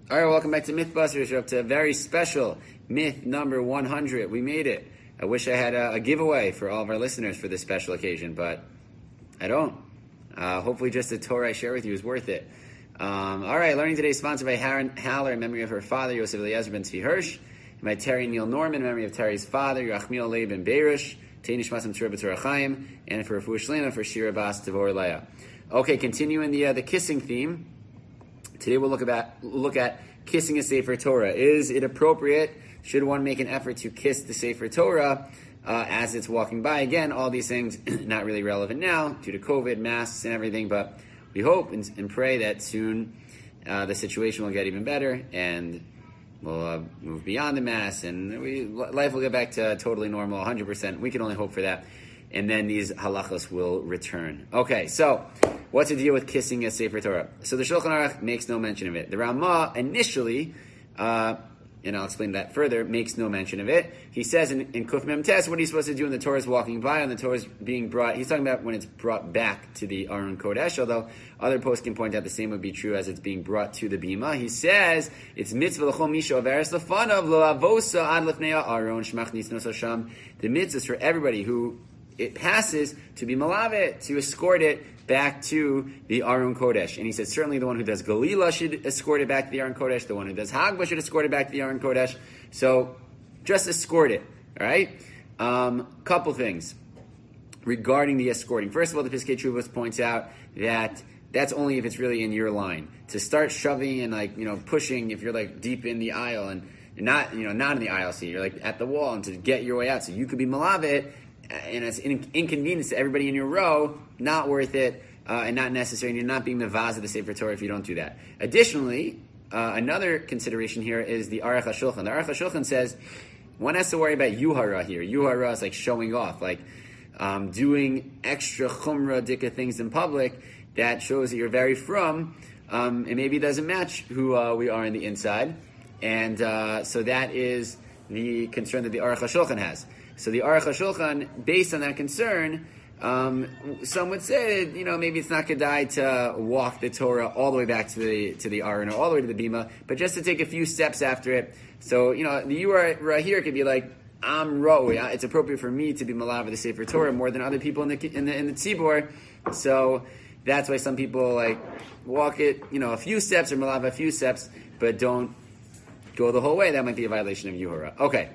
All right, welcome back to Mythbusters. We're up to a very special myth number 100. We made it. I wish I had a giveaway for all of our listeners for this special occasion, but I don't. Hopefully just the Torah I share with you is worth it. All right, learning today is sponsored by Haran Haller in memory of her father, Yosef Eliezer ben Tzvi Hirsch, and by Terry Neil Norman in memory of Terry's father, Yerachmiel Leib ben Berush, Teinish Masam Tzur B'Torah Chaim, and for Refuah Shlema for Shira Bas Devor Leah. Okay, continuing the kissing theme. Today we'll look at kissing a Sefer Torah. Is it appropriate? Should one make an effort to kiss the Sefer Torah as it's walking by? Again, all these things not really relevant now due to COVID, masks, and everything, but we hope and pray that soon the situation will get even better and we'll move beyond the mask and life will get back to totally normal, 100%. We can only hope for that. And then these halachos will return. Okay, so what's the deal with kissing a Sefer Torah? So the Shulchan Aruch makes no mention of it. The Ramah initially, and I'll explain that further, makes no mention of it. He says in Kuf Mem Tes, what are you supposed to do when the Torah is walking by and the Torah is being brought? He's talking about when it's brought back to the Aron Kodesh, although other posts can point out the same would be true as it's being brought to the Bima. He says, it's mitzvah l'chol misho averes lefanav lo ad lefnei Aron shmach nisnos sham. The mitzvah is for everybody who it passes to be malavet, to escort it back to the Aron Kodesh. And he said certainly the one who does Galila should escort it back to the Aron Kodesh. The one who does Hagba should escort it back to the Aron Kodesh. So just escort it, all right? Couple things regarding the escorting. First of all, the Piskei Teshuvos points out that that's only if it's really in your line. To start shoving and pushing if you're deep in the aisle and not in the aisle seat, you're at the wall and to get your way out. So you could be malavet, and it's an inconvenience to everybody in your row, not worth it, and not necessary, and you're not being mevaz of the Sefer Torah if you don't do that. Additionally, another consideration here is the Aruch HaShulchan. The Aruch HaShulchan says one has to worry about yuhara here. Yuhara is showing off, doing extra chumrah dika things in public that shows that you're very frum, and maybe it doesn't match who we are on the inside, and so that is the concern that the Aruch HaShulchan has. So the Aruch HaShulchan, based on that concern, some would say, maybe it's not kedai to walk the Torah all the way back to the Aron or all the way to the Bima, but just to take a few steps after it. So, the Yura here could be I'm Ro'ui. It's appropriate for me to be malav of the Sefer Torah more than other people in the tzibor. So that's why some people walk it, a few steps or malav a few steps, but don't go the whole way. That might be a violation of Yuhara. Okay.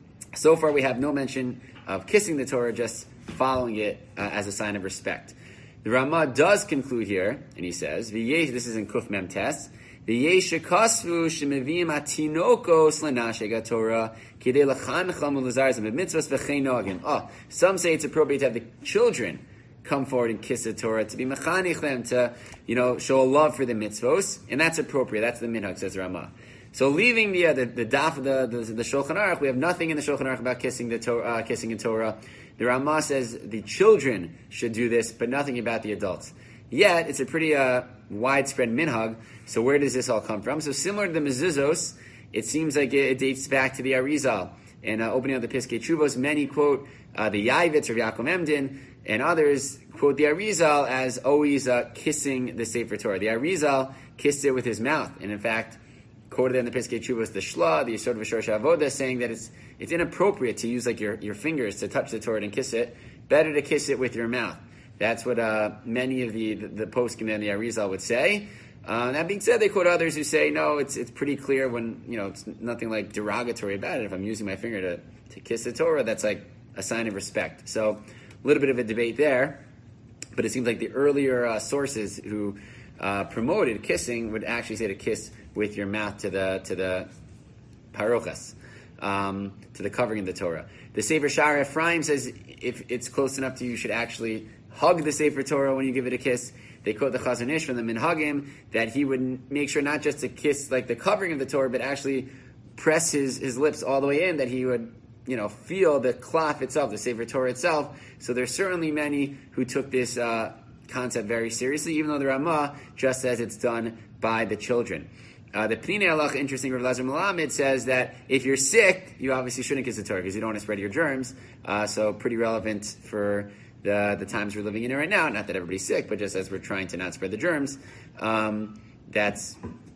So far, we have no mention of kissing the Torah, just following it as a sign of respect. The Ramah does conclude here, and he says, this is in Kuf Mem Tes, V'yeshekasvu shemevim atinokos lenasheg Torah kidei lachancham u'lezarzim b'mitzvos v'chein nogin. Some say it's appropriate to have the children come forward and kiss the Torah, to be mechanich them, to, show a love for the mitzvos, and that's appropriate. That's the minhag, says Ramah. So leaving the daf of the Shulchan Aruch, we have nothing in the Shulchan Aruch about kissing in Torah. The Ramah says the children should do this, but nothing about the adults. Yet it's a pretty widespread minhag. So where does this all come from? So similar to the mezuzos, it seems like it dates back to the Arizal. And opening up the Piskei Teshuvos, many quote the Yavitz or Yaakov Emden, and others quote the Arizal as always kissing the Sefer Torah. The Arizal kissed it with his mouth, and in fact, quoted in the Piskei Teshuvos, the Shla, the Yesod V'Shorosh Avoda, saying that it's inappropriate to use your fingers to touch the Torah and kiss it. Better to kiss it with your mouth. That's what many of the poskim and the Arizal would say. That being said, they quote others who say, no, it's pretty clear when, it's nothing derogatory about it. If I'm using my finger to kiss the Torah, that's a sign of respect. So a little bit of a debate there, but it seems like the earlier sources who promoted kissing would actually say to kiss with your mouth to the parochas, to the covering of the Torah. The Sefer Sha'ar Ephraim says if it's close enough to you, you should actually hug the Sefer Torah when you give it a kiss. They quote the Chazon Ish from the Minhagim that he would make sure not just to kiss the covering of the Torah, but actually press his lips all the way in, that he would feel the cloth itself, the Sefer Torah itself. So there's certainly many who took this concept very seriously, even though the Ramah just says it's done by the children. The Pnei Halacha, interesting, Rav Elazar Melamed says that if you're sick, you obviously shouldn't kiss the Torah because you don't want to spread your germs. So pretty relevant for the times we're living in right now. Not that everybody's sick, but just as we're trying to not spread the germs, that's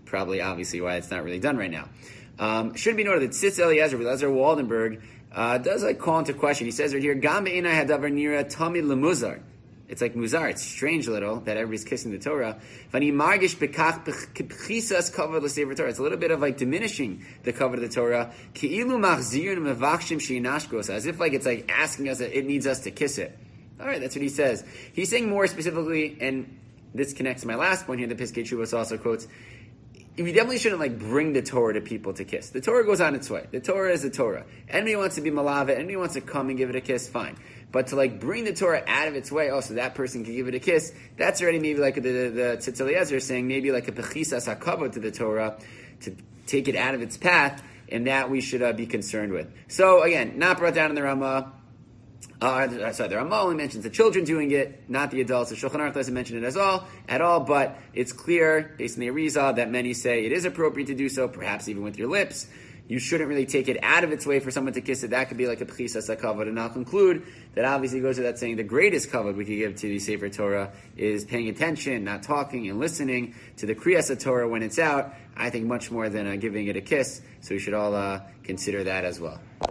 probably obviously why it's not really done right now. Should be noted that Tzitz Eliezer Waldenberg does call into question. He says right here, Gam be'inai hadavar nira tamid lemuzar. It's like muzar. It's strange little that everybody's kissing the Torah. V'ani margish bekach b'chisas kavod l'sefer Torah. It's a little bit of diminishing the kavod of the Torah. Ki'ilu machzirun mevachshim she'inashkos. As if it's asking us that it needs us to kiss it. All right, that's what he says. He's saying more specifically, and this connects to my last point here. The Piskei Teshuvos also quotes. We definitely shouldn't bring the Torah to people to kiss. The Torah goes on its way. The Torah is the Torah. Anybody wants to be malava, anybody wants to come and give it a kiss, fine. But to bring the Torah out of its way, so that person can give it a kiss, that's already maybe the Tzitz Eliezer is saying, maybe a pechisas hakavod to the Torah, to take it out of its path, and that we should be concerned with. So again, not brought down in the Ramah. The Ramah only mentions the children doing it, not the adults. The Shulchan Aruch doesn't mention it at all, but it's clear, based on the Arizal, that many say it is appropriate to do so, perhaps even with your lips. You shouldn't really take it out of its way for someone to kiss it. That could be like a p'chisas hakavod. And I'll conclude that obviously goes without saying the greatest kavod we could give to the Sefer Torah is paying attention, not talking, and listening to the Kriyas Torah when it's out. I think much more than giving it a kiss. So we should all consider that as well.